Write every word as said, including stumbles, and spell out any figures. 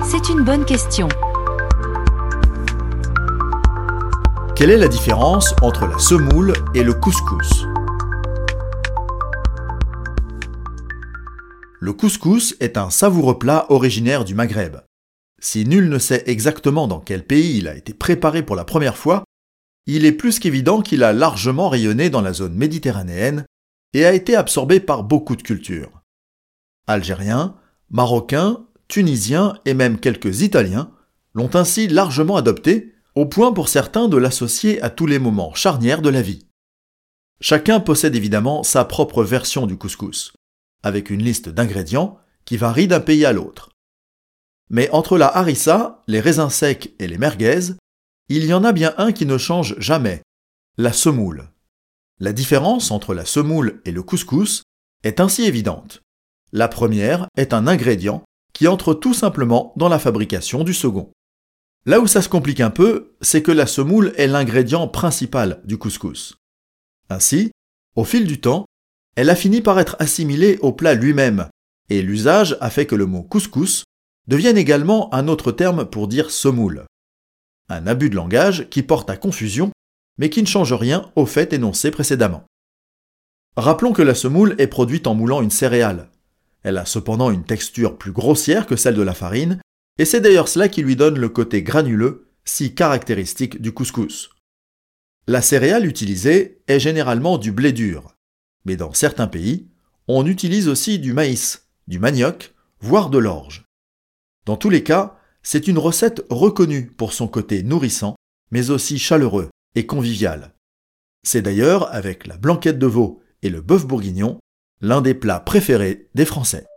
C'est une bonne question. Quelle est la différence entre la semoule et le couscous ? Le couscous est un savoureux plat originaire du Maghreb. Si nul ne sait exactement dans quel pays il a été préparé pour la première fois, il est plus qu'évident qu'il a largement rayonné dans la zone méditerranéenne et a été absorbé par beaucoup de cultures. Algériens, Marocains, Tunisiens et même quelques Italiens l'ont ainsi largement adopté, au point pour certains de l'associer à tous les moments charnières de la vie. Chacun possède évidemment sa propre version du couscous, avec une liste d'ingrédients qui varie d'un pays à l'autre. Mais entre la harissa, les raisins secs et les merguez, il y en a bien un qui ne change jamais, la semoule. La différence entre la semoule et le couscous est ainsi évidente. La première est un ingrédient qui entre tout simplement dans la fabrication du second. Là où ça se complique un peu, c'est que la semoule est l'ingrédient principal du couscous. Ainsi, au fil du temps, elle a fini par être assimilée au plat lui-même, et l'usage a fait que le mot couscous devienne également un autre terme pour dire semoule. Un abus de langage qui porte à confusion, mais qui ne change rien au fait énoncé précédemment. Rappelons que la semoule est produite en moulant une céréale. Elle a cependant une texture plus grossière que celle de la farine, et c'est d'ailleurs cela qui lui donne le côté granuleux, si caractéristique du couscous. La céréale utilisée est généralement du blé dur, mais dans certains pays, on utilise aussi du maïs, du manioc, voire de l'orge. Dans tous les cas, c'est une recette reconnue pour son côté nourrissant, mais aussi chaleureux et convivial. C'est d'ailleurs, avec la blanquette de veau et le bœuf bourguignon, l'un des plats préférés des Français.